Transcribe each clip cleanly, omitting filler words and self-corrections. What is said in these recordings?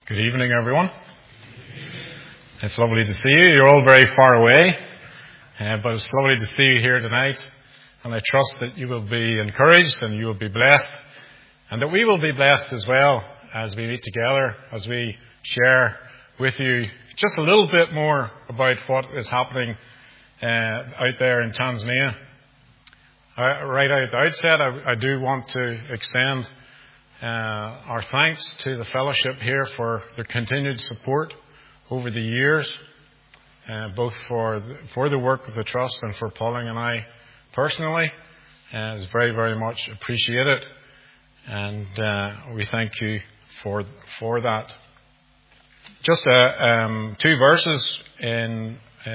Good evening, everyone. It's lovely to see you. You're all very far away, but it's lovely to see you here tonight. And I trust that you will be encouraged and you will be blessed, and that we will be blessed as well as we meet together, as we share with you just a little bit more about what is happening out there in Tanzania. Right at the outset, I do want to extend our thanks to the fellowship here for their continued support over the years, both for the work of the Trust and for Pauline and I personally. It's very, very much appreciated, and we thank you for that. Just two verses in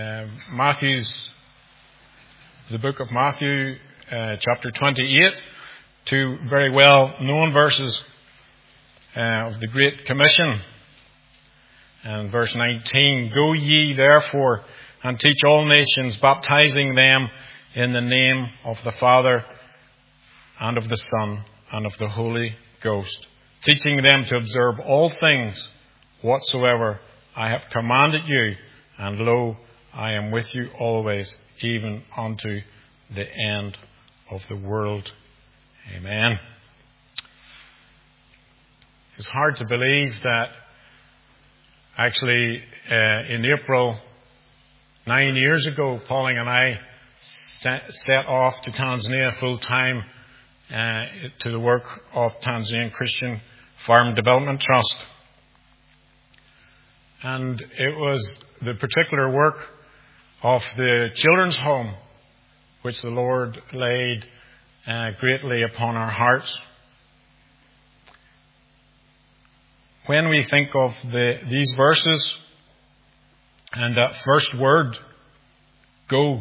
the book of Matthew, chapter 28. Two very well-known verses of the Great Commission. And verse 19, "Go ye therefore and teach all nations, baptizing them in the name of the Father and of the Son and of the Holy Ghost, teaching them to observe all things whatsoever I have commanded you. And lo, I am with you always, even unto the end of the world." Amen. It's hard to believe that actually in April 9 years ago, Pauline and I set off to Tanzania full time to the work of Tanzanian Christian Farm Development Trust. And it was the particular work of the children's home which the Lord laid greatly upon our hearts. When we think of these verses and that first word, go,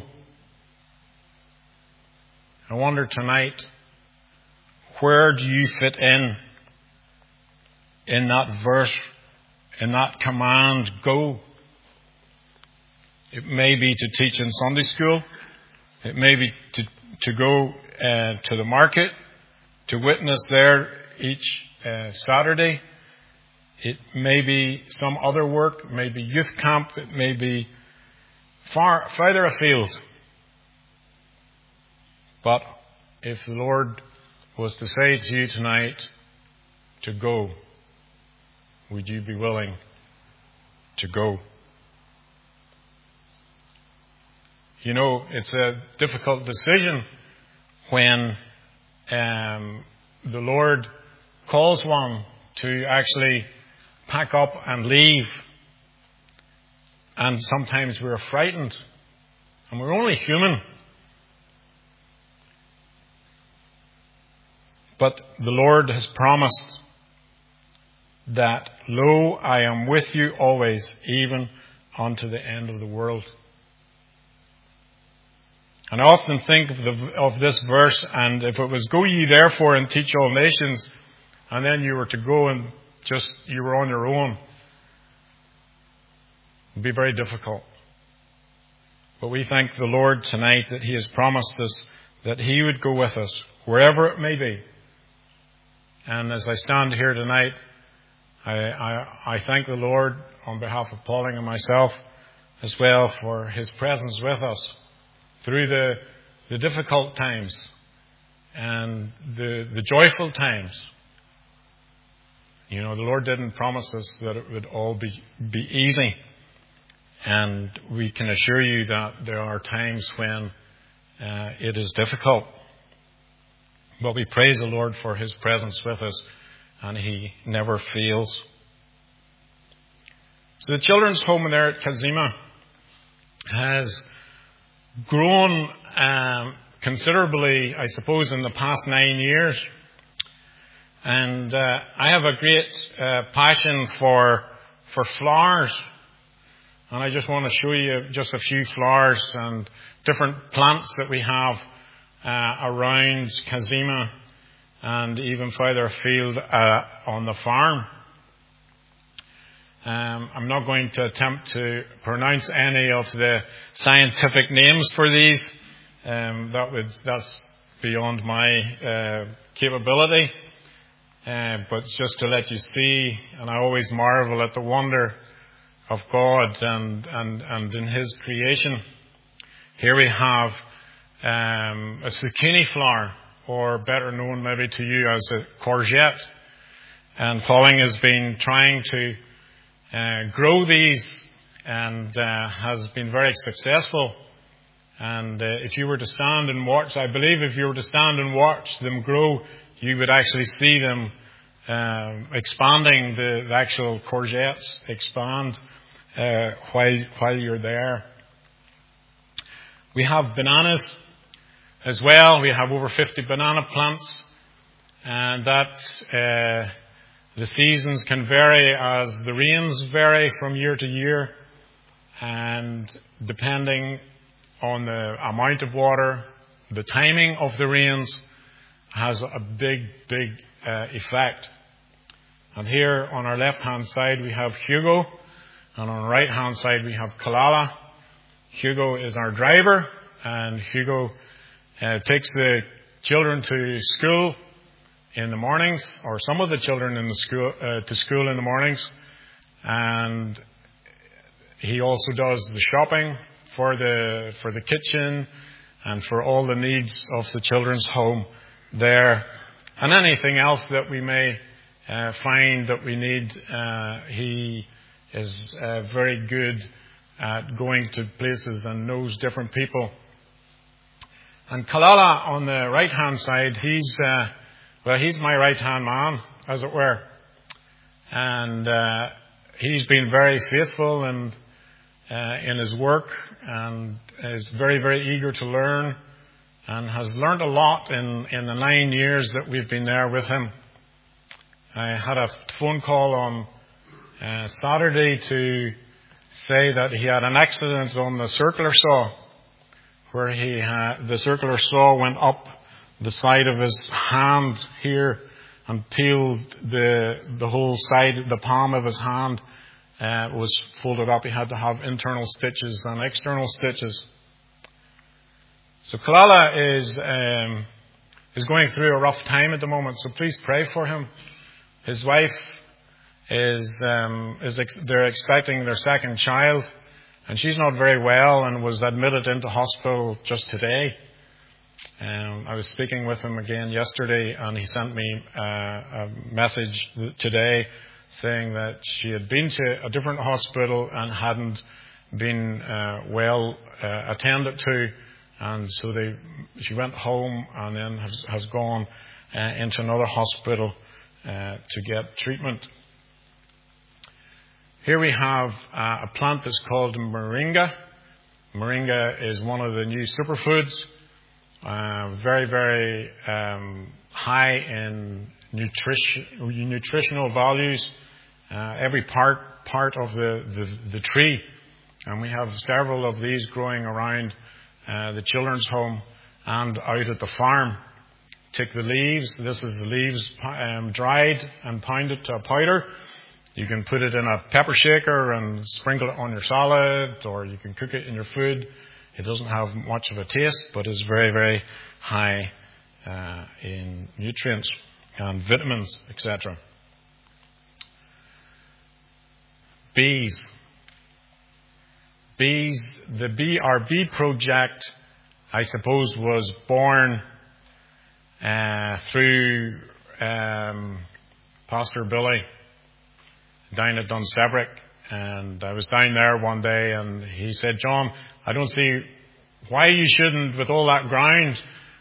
I wonder tonight, where do you fit in that verse, in that command, go? It may be to teach in Sunday school. It may be to go to the market, to witness there each Saturday. It may be some other work. It may be youth camp. It may be farther afield. But if the Lord was to say to you tonight to go, would you be willing to go? You know, it's a difficult decision when the Lord calls one to actually pack up and leave. And sometimes we're frightened, and we're only human. But the Lord has promised that, lo, I am with you always, even unto the end of the world. And I often think of this verse, and if it was, "Go ye therefore and teach all nations," and then you were to go and you were on your own, it would be very difficult. But we thank the Lord tonight that He has promised us that He would go with us, wherever it may be. And as I stand here tonight, I thank the Lord on behalf of Pauline and myself as well for His presence with us through the difficult times and the joyful times. You know, the Lord didn't promise us that it would all be easy. And we can assure you that there are times when it is difficult. But we praise the Lord for His presence with us, and He never fails. So the children's home there at Kazima has grown considerably, I suppose, in the past 9 years. And I have a great passion for flowers. And I just want to show you just a few flowers and different plants that we have around Kazima and even further afield on the farm. I'm not going to attempt to pronounce any of the scientific names for these. That's beyond my capability. but just to let you see, and I always marvel at the wonder of God and in His creation. Here we have a zucchini flower, or better known maybe to you as a courgette. And Colin has been trying to grow these and has been very successful. And if you were to stand and watch, I believe if you were to stand and watch them grow, you would actually see them expanding. The actual courgettes expand while you're there. We have bananas as well. We have over 50 banana plants, and that the seasons can vary as the rains vary from year to year, and depending on the amount of water, the timing of the rains has a big effect. And here on our left-hand side we have Hugo, and on the right-hand side we have Kalala. Hugo is our driver, and Hugo takes the children to school in the mornings, or some of the children in the school to school in the mornings, and he also does the shopping for the kitchen and for all the needs of the children's home there, and anything else that we may find that we need. He is very good at going to places and knows different people. And Kalala on the right-hand side, he's my right-hand man, as it were. And he's been very faithful and in his work, and is very eager to learn, and has learned a lot in the 9 years that we've been there with him. I had a phone call on Saturday to say that he had an accident on the circular saw, where the circular saw went up the side of his hand here and peeled the whole side, the palm of his hand was folded up. He had to have internal stitches and external stitches. So Kalala is going through a rough time at the moment, so please pray for him. His wife they're expecting their second child, and she's not very well and was admitted into hospital just today. I was speaking with him again yesterday, and he sent me a message today saying that she had been to a different hospital and hadn't been well attended to, and so she went home and then has gone into another hospital to get treatment. Here we have a plant that's called moringa. Moringa is one of the new superfoods, very high in nutritional values. Every part of the tree, and we have several of these growing around the children's home and out at the farm. Take the leaves. This is the leaves dried and pounded to a powder. You can put it in a pepper shaker and sprinkle it on your salad, or you can cook it in your food. It doesn't have much of a taste, but is very high in nutrients and vitamins, etc. Bees. The BRB project, I suppose, was born through Pastor Billy down at Dunseverick. And I was down there one day, and he said, "John, I don't see why you shouldn't, with all that ground,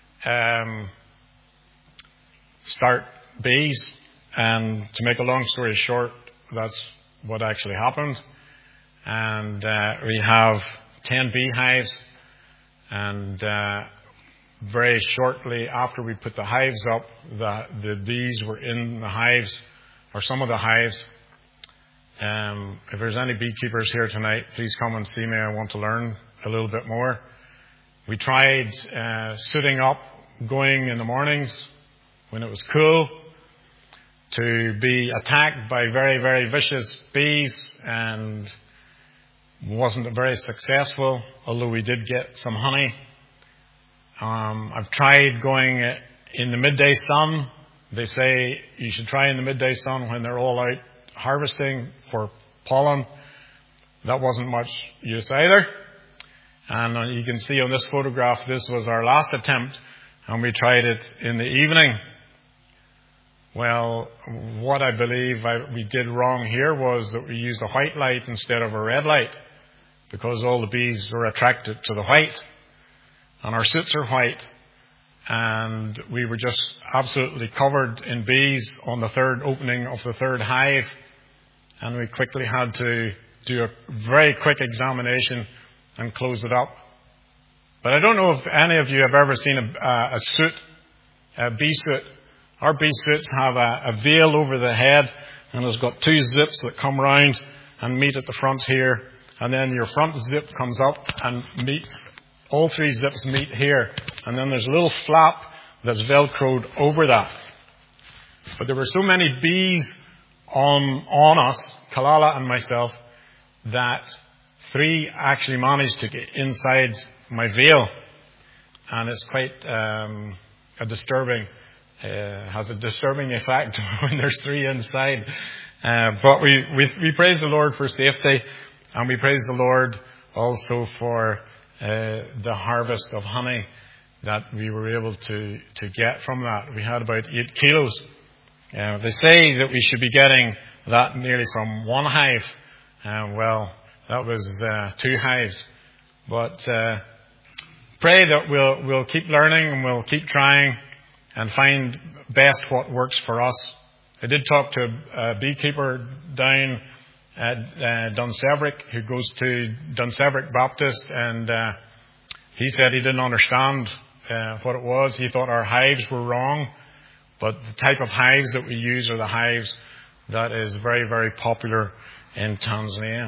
start bees." And to make a long story short, that's what actually happened. And we have 10 beehives, and very shortly after we put the hives up, the bees were in the hives, or some of the hives. If there's any beekeepers here tonight, please come and see me. I want to learn a little bit more. We tried suiting up, going in the mornings when it was cool, to be attacked by very vicious bees, and wasn't very successful, although we did get some honey. I've tried going in the midday sun They say you should try in the midday sun when they're all out harvesting for pollen. That wasn't much use either. And you can see on this photograph, this was our last attempt, and we tried it in the evening. Well, what I believe we did wrong here was that we used a white light instead of a red light, because all the bees were attracted to the white. And our suits are white. And we were just absolutely covered in bees on the third opening of the third hive. And we quickly had to do a very quick examination and close it up. But I don't know if any of you have ever seen a suit, a bee suit. Our bee suits have a veil over the head, and it's got two zips that come round and meet at the front here. And then your front zip comes up and meets, all three zips meet here. And then there's a little flap that's velcroed over that. But there were so many bees on us, Kalala and myself, that 3 actually managed to get inside my veil. And it's quite has a disturbing effect when there's 3 inside. But we praise the Lord for safety, and we praise the Lord also for the harvest of honey that we were able to get from that. We had about 8 kilos. They say that we should be getting that nearly from 1 hive. Well, that was 2 hives. But pray that we'll keep learning and we'll keep trying and find best what works for us. I did talk to a beekeeper down at Dunseverick who goes to Dunseverick Baptist, and he said he didn't understand what it was. He thought our hives were wrong, but the type of hives that we use are the hives that is very, very popular in Tanzania.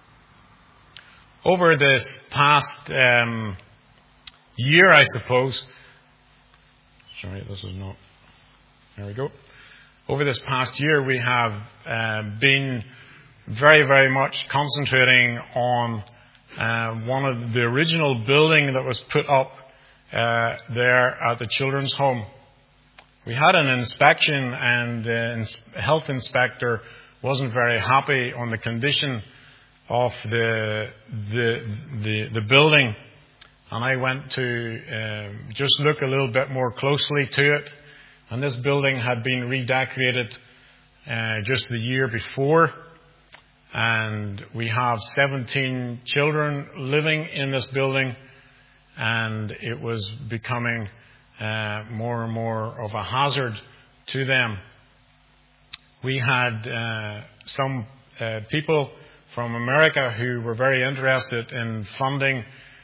Over this past year, I suppose. Sorry, this is not. There we go. Over this past year, we have been very, very much concentrating on one of the original building that was put up there at the children's home. We had an inspection, and the health inspector wasn't very happy on the condition of the building, and I went to just look a little bit more closely to it. And this building had been redecorated just the year before, and we have 17 children living in this building, and it was becoming more and more of a hazard to them. We had some people from America who were very interested in funding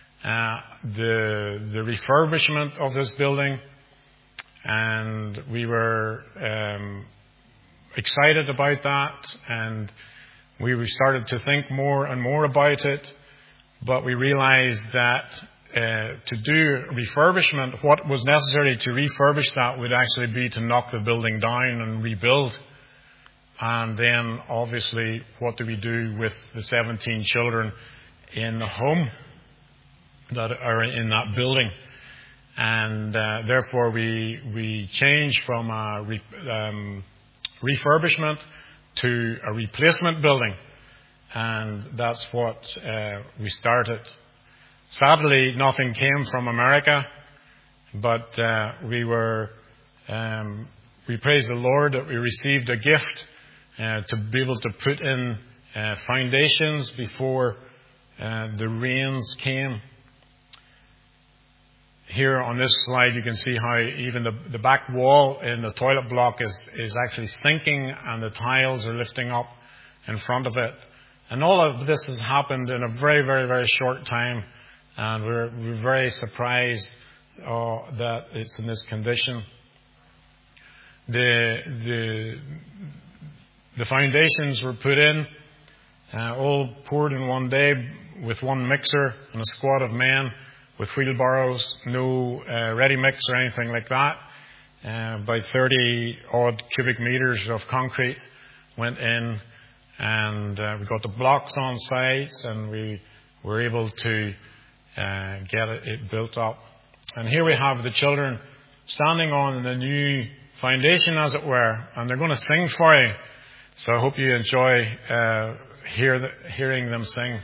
the refurbishment of this building, and we were excited about that, and we started to think more and more about it, but we realized that to do refurbishment, what was necessary to refurbish that would actually be to knock the building down and rebuild. And then, obviously, what do we do with the 17 children in the home that are in that building? And therefore, we changed from a refurbishment to a replacement building. And that's what we started. Sadly, nothing came from America, but we praise the Lord that we received a gift to be able to put in foundations before the rains came. Here on this slide, you can see how even the back wall in the toilet block is actually sinking, and the tiles are lifting up in front of it. And all of this has happened in a very, very, very short time, and we're very surprised that it's in this condition. The foundations were put in, all poured in one day with one mixer and a squad of men with wheelbarrows, no ready mix or anything like that. About 30 odd cubic meters of concrete went in, and we got the blocks on site, and we were able to get it built up. And here we have the children standing on the new foundation, as it were, and they're going to sing for you. So I hope you enjoy hearing them sing.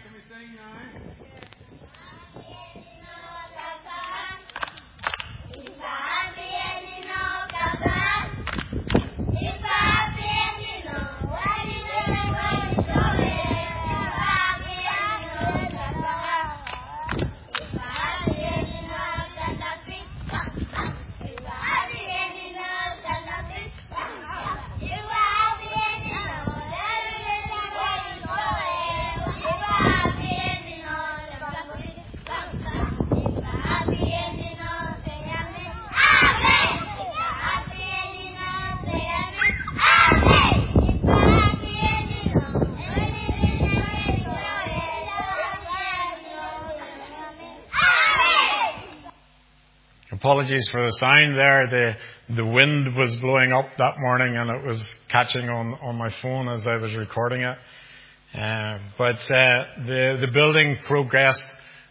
Apologies for the sound there. The wind was blowing up that morning and it was catching on my phone as I was recording it. But the building progressed,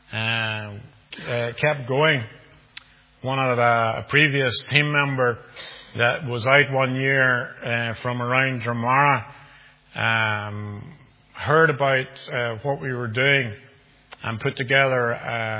kept going. One of a previous team member that was out one year from around Dromara heard about what we were doing and put together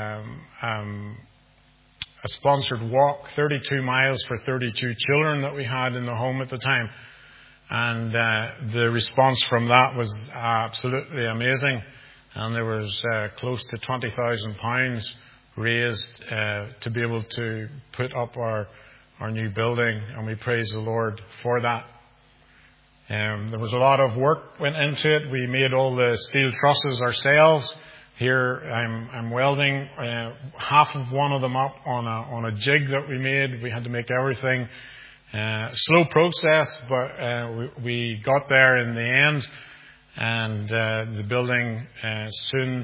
a sponsored walk, 32 miles for 32 children that we had in the home at the time. And the response from that was absolutely amazing. And there was close to £20,000 raised to be able to put up our new building. And we praise the Lord for that. There was a lot of work went into it. We made all the steel trusses ourselves. Here I'm welding half of one of them up on a jig that we made. We had to make everything slow process, but we got there in the end, and the building soon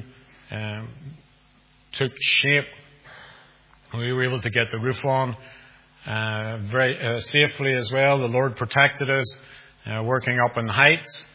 took shape. We were able to get the roof on very safely as well. The Lord protected us working up in heights,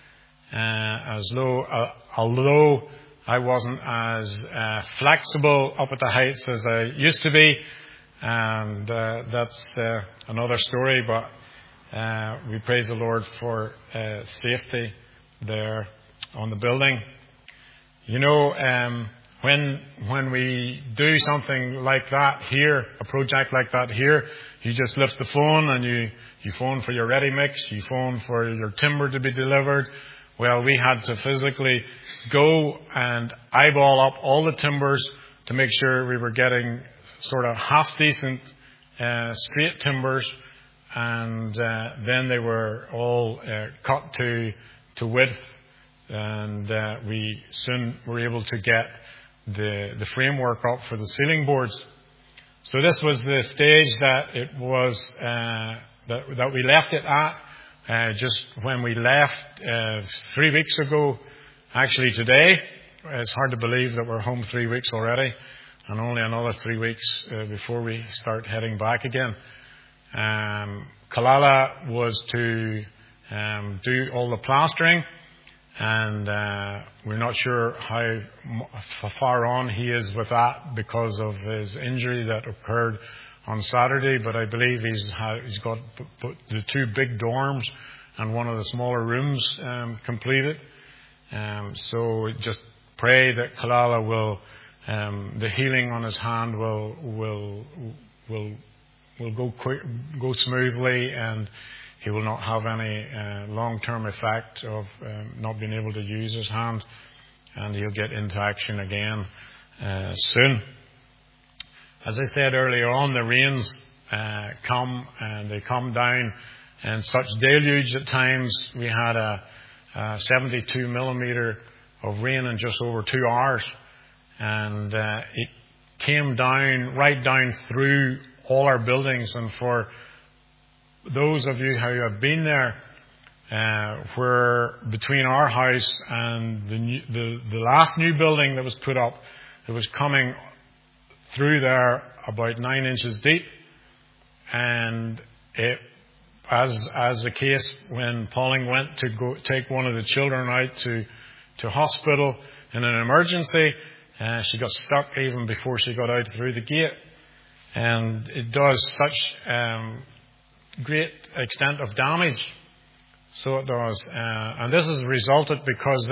although I wasn't as flexible up at the heights as I used to be, and that's another story, but we praise the Lord for safety there on the building. You know, when we do something like that here, a project like that here, you just lift the phone and you phone for your ready mix, you phone for your timber to be delivered. Well, we had to physically go and eyeball up all the timbers to make sure we were getting sort of half-decent straight timbers, and then they were all cut to width, and we soon were able to get the framework up for the ceiling boards. So this was the stage that it was that we left it at. Just when we left 3 weeks ago, actually today, it's hard to believe that we're home 3 weeks already, and only another 3 weeks before we start heading back again. Kalala was to do all the plastering, and we're not sure how far on he is with that because of his injury that occurred on Saturday, but I believe he's got the 2 big dorms and one of the smaller rooms completed. So just pray that Kalala will, the healing on his hand will go smoothly, and he will not have any long-term effect of not being able to use his hand, and he'll get into action again soon. As I said earlier on, the rains come, and they come down in such deluge at times. We had a 72 millimeter of rain in just over 2 hours, and it came down right down through all our buildings. And for those of you who have been there, where between our house and the last new building that was put up, it was coming through there about 9 inches deep, and it, as the case when Pauline went to go take one of the children out to hospital in an emergency, she got stuck even before she got out through the gate, and it does such great extent of damage. So it does. And this has resulted because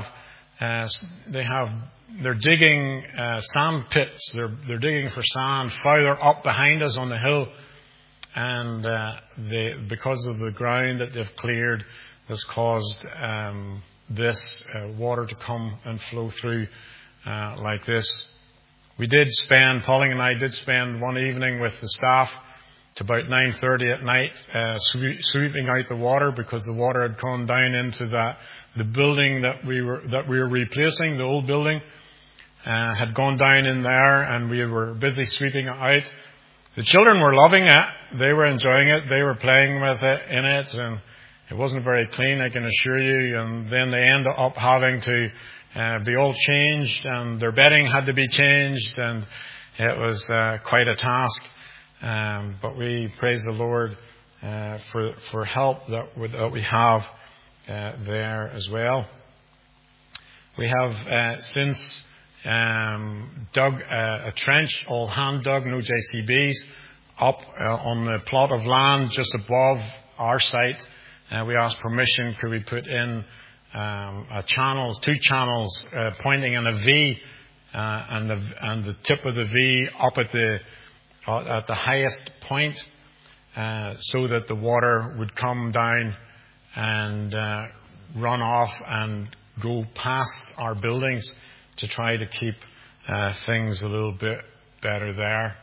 they're digging sand pits. They're digging for sand farther up behind us on the hill. And because of the ground that they've cleared, has caused this water to come and flow through like this. Pauline and I did spend one evening with the staff to about 9:30 at night sweeping out the water, because the water had come down into the building that we were replacing. The old building had gone down in there, and we were busy sweeping it out. The children were loving it. They were enjoying it. They were playing with it in it, and it wasn't very clean, I can assure you. And then they ended up having to be all changed, and their bedding had to be changed, and it was quite a task. But we praise the Lord for help that we have there as well. We have since dug a trench, all hand dug, no JCBs, up on the plot of land just above our site. We asked permission, could we put in two channels pointing in a V, and the tip of the V up at the highest point, so that the water would come down and run off and go past our buildings, to try to keep things a little bit better there.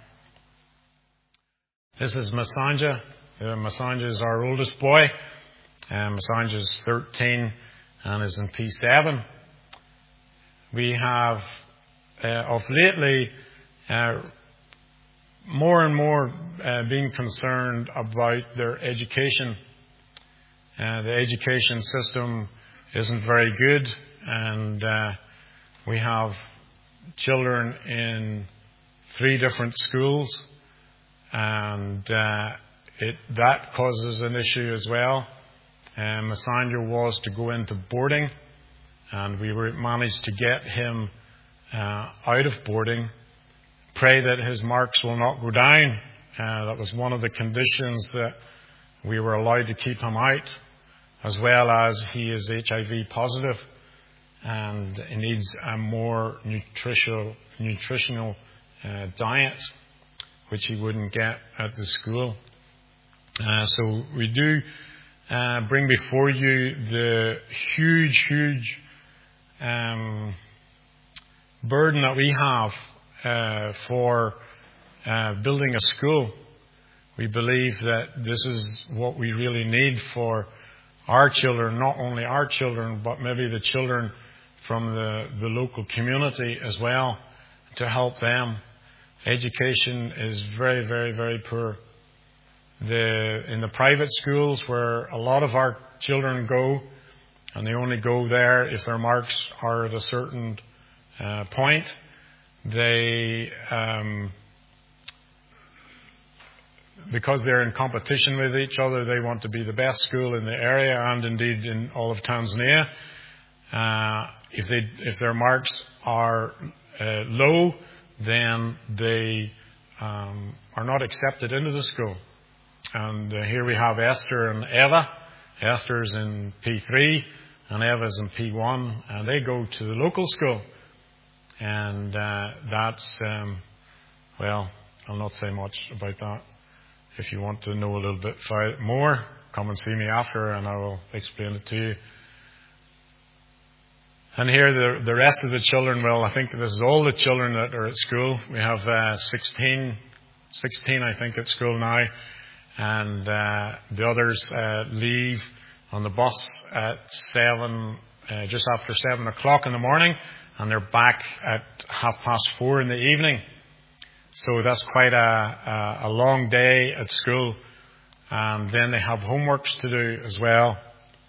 This is Masanja. Masanja is our oldest boy. Masanja is 13 and is in P7. We have, of lately, more and more being concerned about their education. The education system isn't very good, and we have children in 3 different schools, and that causes an issue as well. Masanja was to go into boarding, and we managed to get him out of boarding. Pray that his marks will not go down. That was one of the conditions that we were allowed to keep him out, as well as he is HIV positive, and he needs a more nutritional diet, which he wouldn't get at the school. So we do bring before you the huge burden that we have for building a school. We believe that this is what we really need for our children, not only our children, but maybe the children from the local community as well, to help them. Education is very, very, very poor. In the private schools where a lot of our children go, and they only go there if their marks are at a certain point, they because they're in competition with each other, they want to be the best school in the area, and indeed in all of Tanzania. If their marks are low, then they are not accepted into the school. And here we have Esther and Eva. Esther's in P3 and Eva's in P1, and they go to the local school. And that's, well, I'll not say much about that. If you want to know a little bit more, come and see me after, and I will explain it to you. And here the rest of the children, well, I think this is all the children that are at school. We have 16 I think at school now, and the others leave on the bus at just after 7 o'clock in the morning, and they're back at 4:30 in the evening. So that's quite a long day at school, and then they have homeworks to do as well.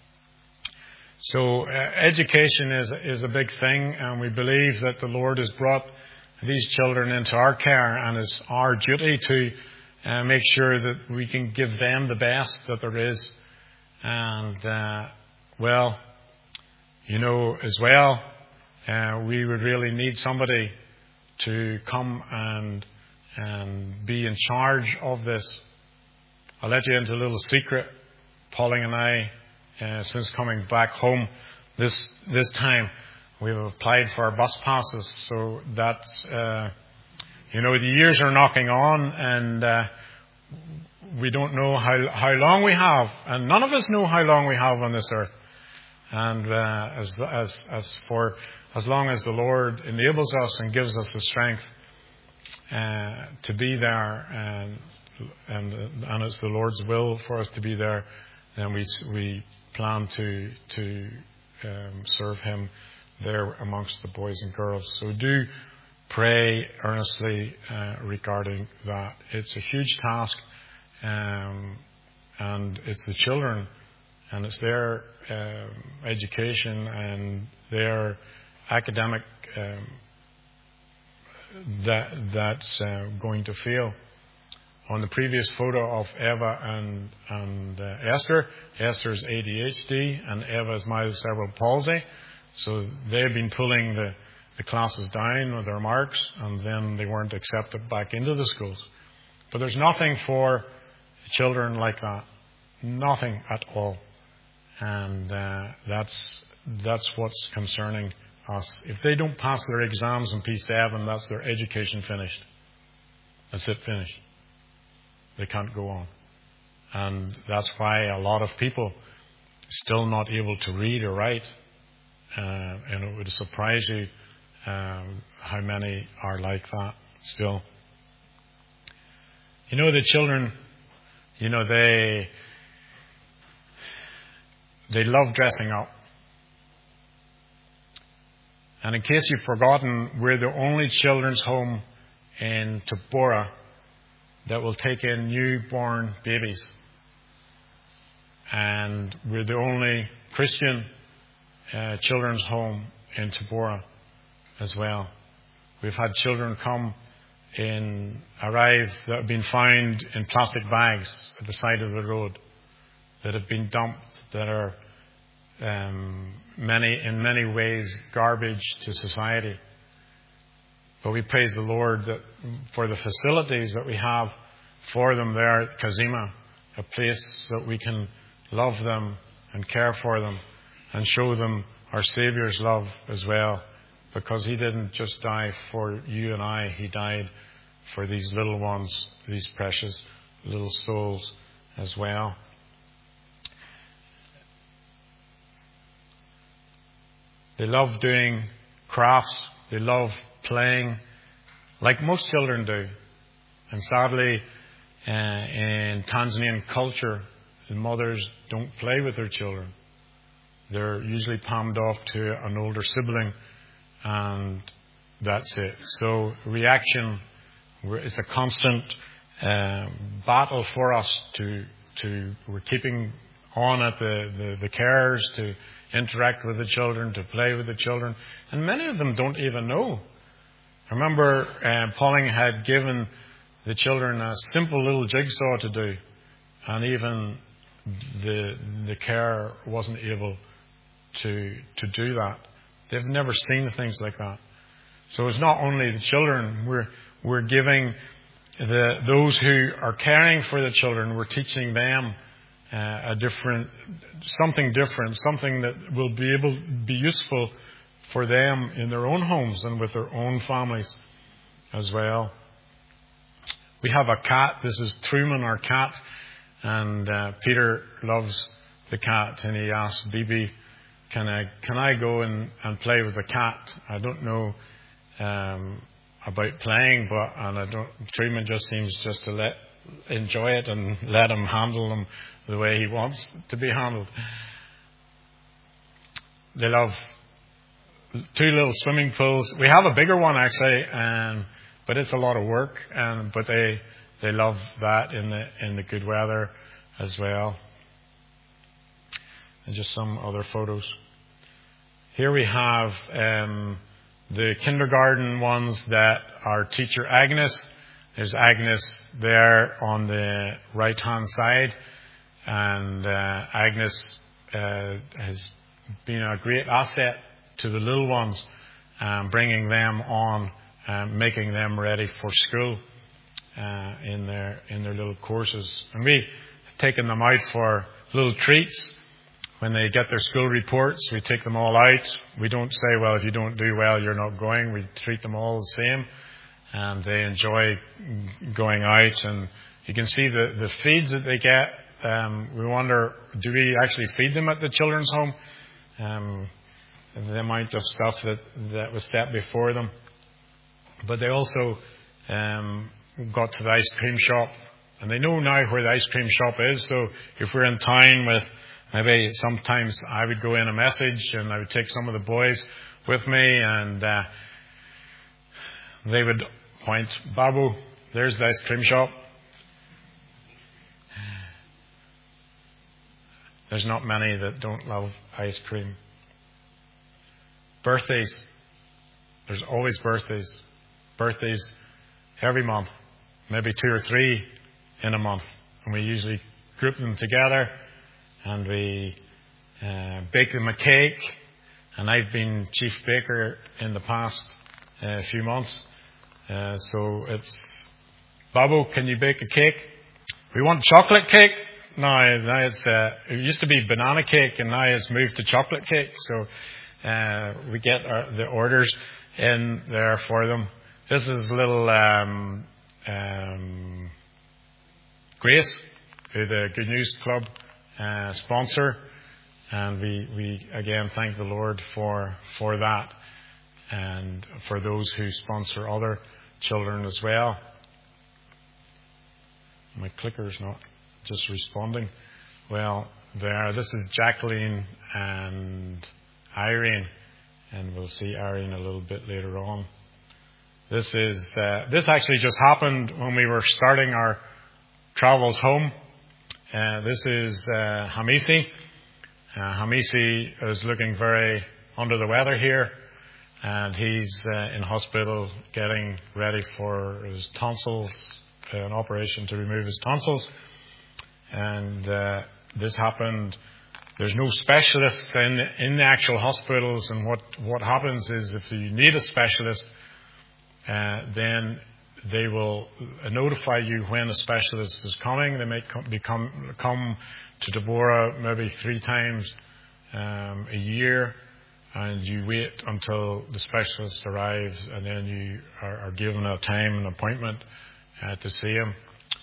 So education is a big thing, and we believe that the Lord has brought these children into our care, and it's our duty to make sure that we can give them the best that there is. And, well, you know, as well, we would really need somebody to come and be in charge of this. I'll let you into a little secret. Pauline and I, since coming back home this time, we've applied for our bus passes. So that's, the years are knocking on, and we don't know how long we have, and none of us know how long we have on this earth. And as long as the Lord enables us and gives us the strength to be there, and it's the Lord's will for us to be there, then we plan to serve Him there amongst the boys and girls. So do pray earnestly regarding that. It's a huge task, and it's the children, and it's their education and their academic that's going to fail. On the previous photo of Eva and Esther, Esther's ADHD and Eva's mild cerebral palsy. So they've been pulling the classes down with their marks, and then they weren't accepted back into the schools. But there's nothing for children like that. Nothing at all. And that's what's concerning us. If they don't pass their exams in P7, that's their education finished. That's it, finished. They can't go on. And that's why a lot of people still not able to read or write. And it would surprise you how many are like that still. The children, they love dressing up. And in case you've forgotten, we're the only children's home in Tabora that will take in newborn babies. And we're the only Christian children's home in Tabora as well. We've had children arrive that have been found in plastic bags at the side of the road, that have been dumped, that are in many ways garbage to society. But we praise the Lord that for the facilities that we have for them there at Kazima, a place that we can love them and care for them and show them our Saviour's love as well. Because He didn't just die for you and I, He died for these little ones, these precious little souls as well. They love doing crafts. They love playing like most children do. And sadly, in Tanzanian culture, the mothers don't play with their children. They're usually palmed off to an older sibling, and that's it. So reaction is a constant battle for us we're keeping on at the carers to interact with the children, to play with the children. And many of them don't even know. I remember Pauline had given the children a simple little jigsaw to do, and even the carer wasn't able to do that. They've never seen things like that. So it's not only the children. We're giving those who are caring for the children, we're teaching them something different, something that will be useful for them in their own homes and with their own families as well. We have a cat. This is Truman, our cat, and Peter loves the cat, and he asked Bibi, can I go and play with the cat? I don't know about playing, Truman just seems just to enjoy it and let him handle him the way he wants to be handled. They love 2 little swimming pools. We have a bigger one actually, but it's a lot of work. But they love that in the good weather as well. And just some other photos. Here we have the kindergarten ones that our teacher Agnes. There's Agnes there on the right-hand side. And Agnes has been a great asset to the little ones, bringing them on, making them ready for school in their little courses. And taken them out for little treats. When they get their school reports, we take them all out. We don't say, well, if you don't do well, you're not going. We treat them all the same. And they enjoy going out. And you can see the feeds that they get. We wonder, do we actually feed them at the children's home? The amount of stuff that was set before them. But they also got to the ice cream shop. And they know now where the ice cream shop is. So if we're in town with, maybe sometimes I would go in a message and I would take some of the boys with me and they would point, Babu, there's the ice cream shop. There's not many that don't love ice cream. Birthdays. There's always birthdays. Birthdays every month. Maybe 2 or 3 in a month. And we usually group them together and we bake them a cake. And I've been chief baker in the past few months. So it's, Babu, can you bake a cake? We want chocolate cake. Now it's, it used to be banana cake and now it's moved to chocolate cake. So we get the orders in there for them. This is little Grace, who the Good News Club sponsor. And we again thank the Lord for that and for those who sponsor other children as well. My clicker's not just responding. Well, there. This is Jacqueline and Irene, and we'll see Irene a little bit later on. This actually just happened when we were starting our travels home. This is Hamisi. Hamisi is looking very under the weather here, and he's in hospital getting ready for his tonsils, an operation to remove his tonsils. And this happened. There's no specialists in the actual hospitals, and what happens is if you need a specialist, then they will notify you when a specialist is coming. They may come to Deborah maybe 3 times a year, and you wait until the specialist arrives, and then you are given a time and appointment to see him.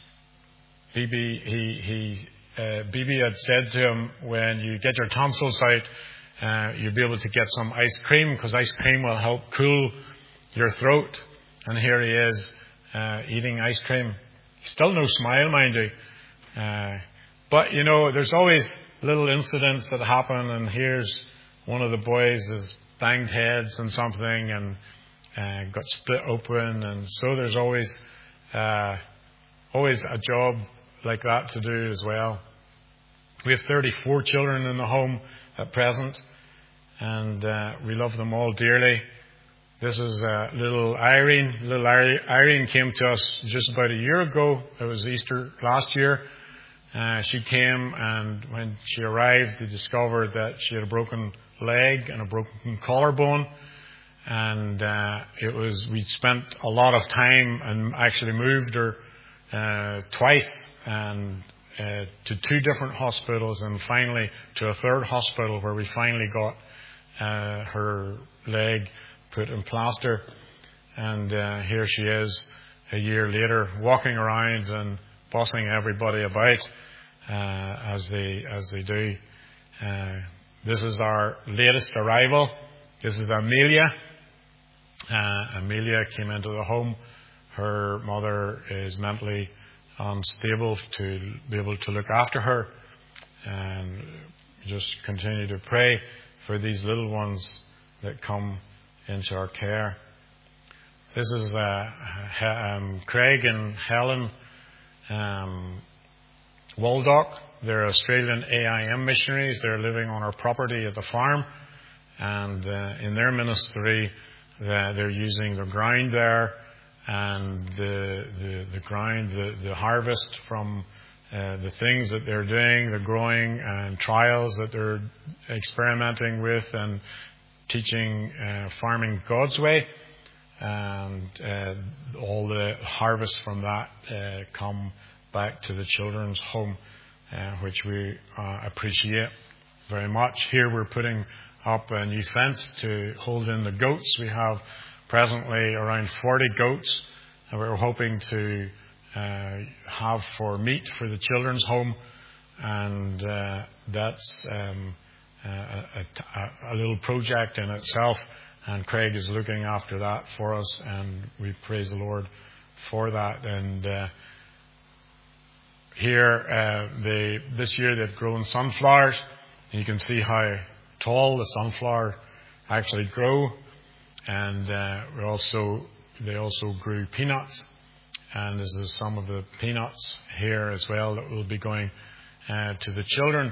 Bibi had said to him, when you get your tonsils out, you'll be able to get some ice cream, because ice cream will help cool your throat. And here he is eating ice cream. Still no smile, mind you. But, you know, there's always little incidents that happen, and here's one of the boys has banged heads on something and got split open, and so there's always a job like that to do as well. We have 34 children in the home at present, and we love them all dearly. This is little Irene. Little Irene came to us just about a year ago. It was Easter last year. She came, and when she arrived, they discovered that she had a broken leg and a broken collarbone. And we spent a lot of time and actually moved her twice and to 2 different hospitals, and finally to a 3rd hospital where we finally got her leg put in plaster. And here she is a year later, walking around and bossing everybody about as they do. This is our latest arrival. This is Amelia. Amelia came into the home. Her mother is mentally unstable to be able to look after her, and just continue to pray for these little ones that come into our care. This is Craig and Helen Waldock. They're Australian AIM missionaries. They're living on our property at the farm, and in their ministry they're using the ground there, and the ground, the harvest from the things that they're doing, the growing and trials that they're experimenting with, and teaching farming God's way, and all the harvest from that come back to the children's home. which we appreciate very much. Here we're putting up a new fence to hold in the goats. We have presently around 40 goats, and we're hoping to have for meat for the children's home, and that's a little project in itself, and Craig is looking after that for us, and we praise the Lord for that. And here, this year they've grown sunflowers, and you can see how tall the sunflower actually grow. And they also grew peanuts, and this is some of the peanuts here as well that will be going to the children.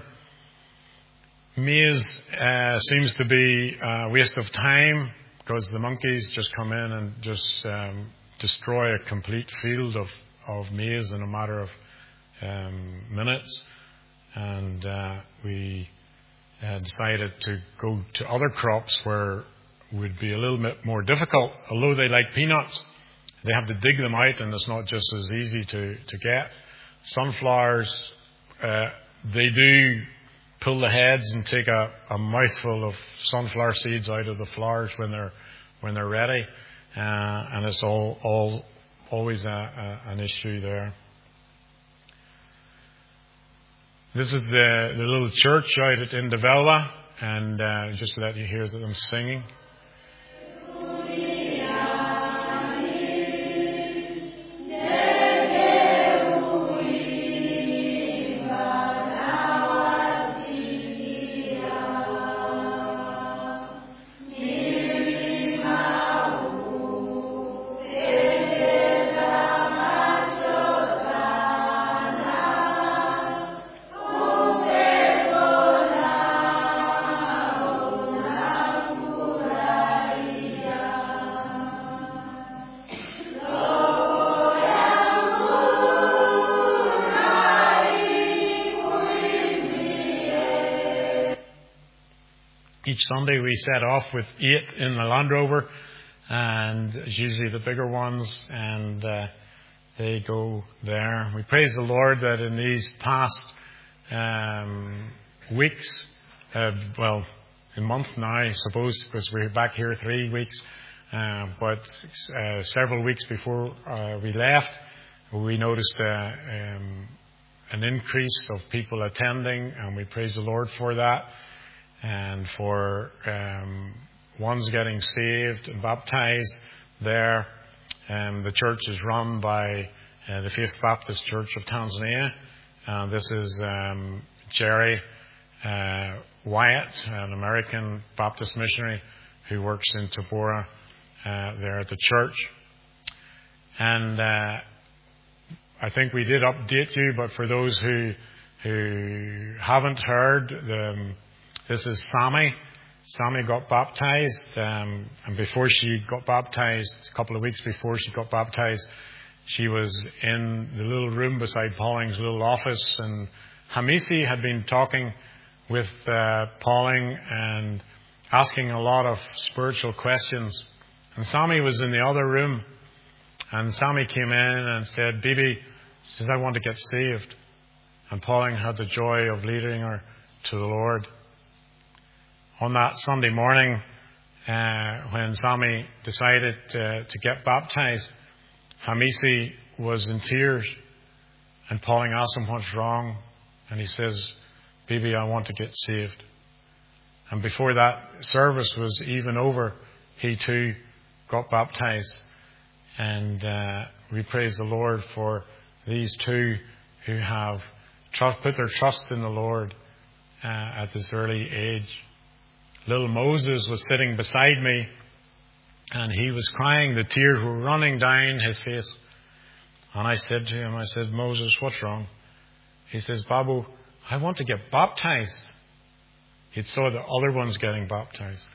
Maize seems to be a waste of time because the monkeys just come in and just destroy a complete field of maize in a matter of minutes. And we decided to go to other crops where it would be a little bit more difficult. Although they like peanuts, they have to dig them out, and it's not just as easy to get. Sunflowers, they do pull the heads and take a mouthful of sunflower seeds out of the flowers when they're ready, and it's always an issue there. This is the little church out at Indavella, and just to let you hear them singing. Each Sunday we set off with 8 in the Land Rover, and it's usually the bigger ones, and they go there. We praise the Lord that in these past weeks, a month now, I suppose, because we're back here 3 weeks, but several weeks before we left, we noticed an increase of people attending, and we praise the Lord for that. And for ones getting saved and baptized there. The church is run by the Faith Baptist Church of Tanzania. This is Jerry Wyatt, an American Baptist missionary who works in Tabora there at the church. And I think we did update you, but for those who haven't heard, this is Sammy. Sammy got baptized, and before she got baptized, a couple of weeks before she got baptized, she was in the little room beside Pauling's little office, and Hamisi had been talking with Pauling and asking a lot of spiritual questions. And Sammy was in the other room, and Sammy came in and said, "Bibi," says, "I want to get saved." And Pauling had the joy of leading her to the Lord. On that Sunday morning, when Sammy decided to get baptized, Hamisi was in tears, and Pauling asked him what's wrong, and he says, "Bibi, I want to get saved." And before that service was even over, he too got baptized. And we praise the Lord for these two who have put their trust in the Lord at this early age. Little Moses was sitting beside me, and he was crying. The tears were running down his face. And I said to him, I said, "Moses, what's wrong?" He says, "Babu, I want to get baptized." He saw the other ones getting baptized.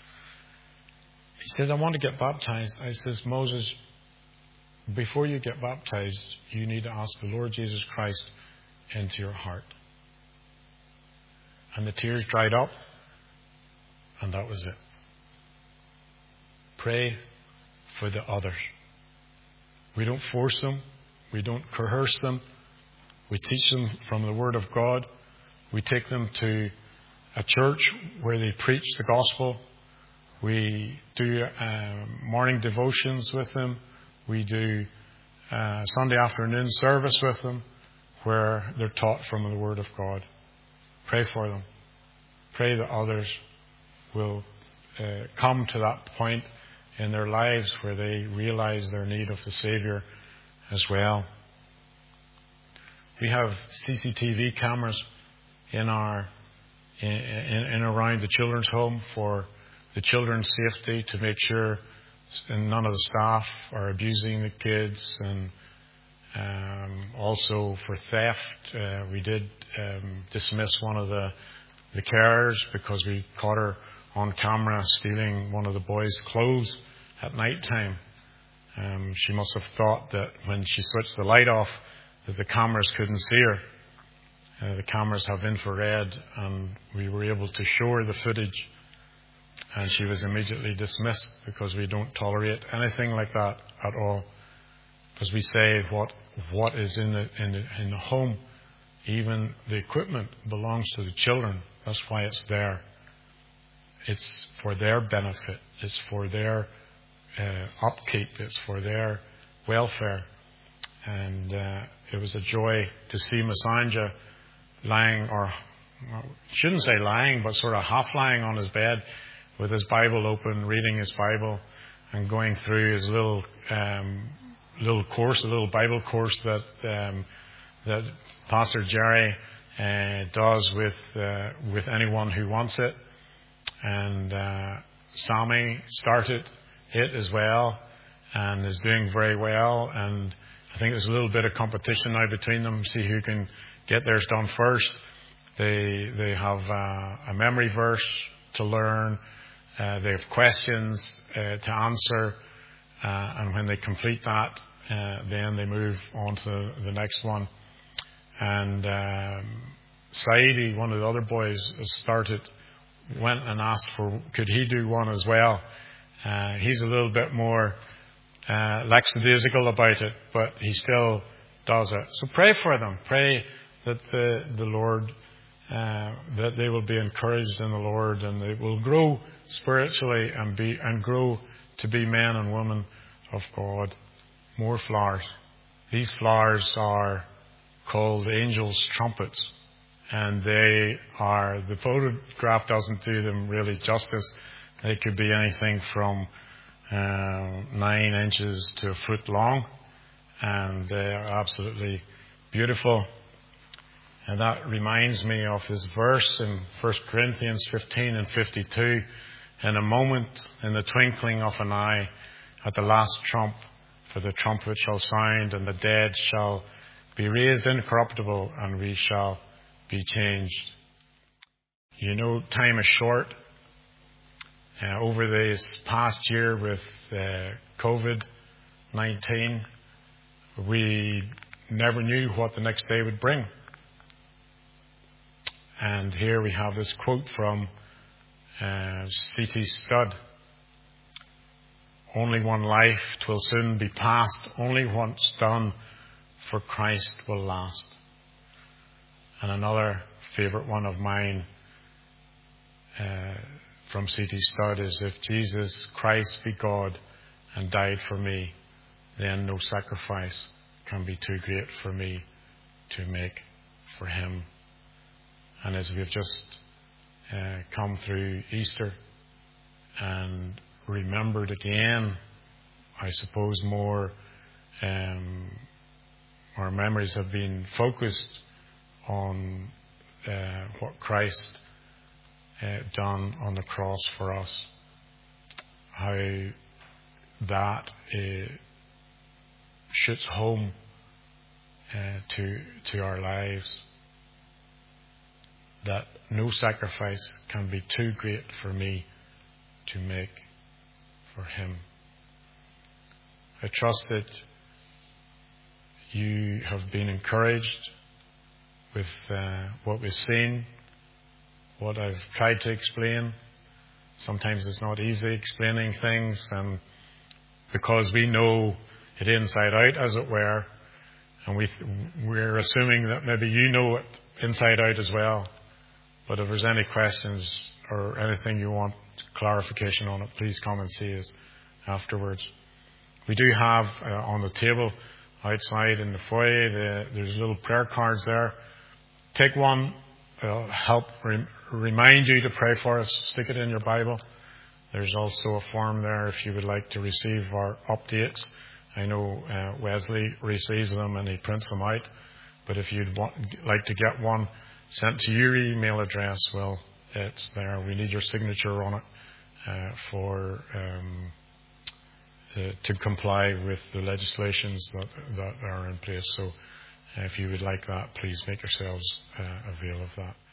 He says, "I want to get baptized." I says, "Moses, before you get baptized, you need to ask the Lord Jesus Christ into your heart." And the tears dried up. And that was it. Pray for the others. We don't force them. We don't coerce them. We teach them from the Word of God. We take them to a church where they preach the gospel. We do morning devotions with them. We do Sunday afternoon service with them where they're taught from the Word of God. Pray for them. Pray that others will come to that point in their lives where they realize their need of the Saviour as well. We have CCTV cameras in around the children's home for the children's safety, to make sure none of the staff are abusing the kids, and also for theft. We did dismiss one of the carers because we caught her on camera stealing one of the boys' clothes at night time. She must have thought that when she switched the light off that the cameras couldn't see her. The cameras have infrared, and we were able to show her the footage, and she was immediately dismissed because we don't tolerate anything like that at all. Because we say what is in the home, even the equipment, belongs to the children. That's why it's there. It's for their benefit. It's for their upkeep. It's for their welfare. And it was a joy to see Masanja lying, or shouldn't say lying, but sort of half lying on his bed with his Bible open, reading his Bible and going through his little course, a little Bible course that Pastor Jerry does with anyone who wants it. And Sammy started it as well and is doing very well. And I think there's a little bit of competition now between them, see who can get theirs done first. They have a memory verse to learn. They have questions to answer. And when they complete that, then they move on to the next one. And Saidi, one of the other boys, went and asked could he do one as well. He's a little bit more lackadaisical about it, but he still does it. So pray for them. Pray that the Lord, that they will be encouraged in the Lord, and they will grow spiritually and grow to be men and women of God. More flowers. These flowers are called angels' trumpets, and the photograph doesn't do them really justice. They could be anything from 9 inches to a foot long, and they are absolutely beautiful. And that reminds me of this verse in 1 Corinthians 15 and 52. In a moment, in the twinkling of an eye, at the last trump, for the trumpet shall sound, and the dead shall be raised incorruptible, and we shall be changed. You know, time is short. Over this past year with COVID-19, we never knew what the next day would bring. And here we have this quote from C.T. Studd. Only one life, 'twill soon be past. Only once done, for Christ will last. And another favourite one of mine from C.T. Studd is, if Jesus Christ be God and died for me, then no sacrifice can be too great for me to make for him. And as we've just come through Easter and remembered again, I suppose more our memories have been focused on what Christ done on the cross for us, how that shoots home to our lives, that no sacrifice can be too great for me to make for him. I trust that you have been encouraged with what we've seen, what I've tried to explain. Sometimes it's not easy explaining things, and because we know it inside out, as it were, And we're assuming that maybe you know it inside out as well. But if there's any questions or anything you want clarification on it, please come and see us afterwards. We do have on the table outside in the foyer, there's little prayer cards there. Take one. It'll help remind you to pray for us. Stick it in your Bible. There's also a form there if you would like to receive our updates. I know Wesley receives them and he prints them out. But if you'd like to get one sent to your email address, well, it's there. We need your signature on it to comply with the legislations that are in place. So if you would like that, please make yourselves avail of that.